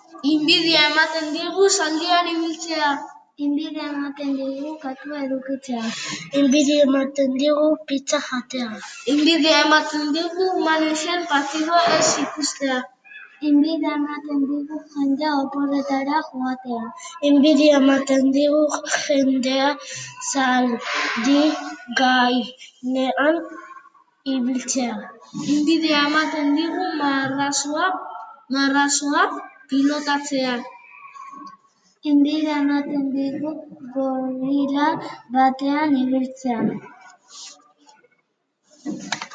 Inbidia ematen digu zaldian ibiltzea. Inbidia ematen digu katua edukitzea. Inbidia ematen digu pizza jatea. Inbidia ematen digu Manexen partidua ez ikustea. Inbidia ematen digu jendea oporretara joatea. Inbidia ematen digu jendea zaldi gainean ibiltzea. Inbidia ematen digu marrazoak pilotatzea. Inbidia ematen digu gorrila batean ibiltzea.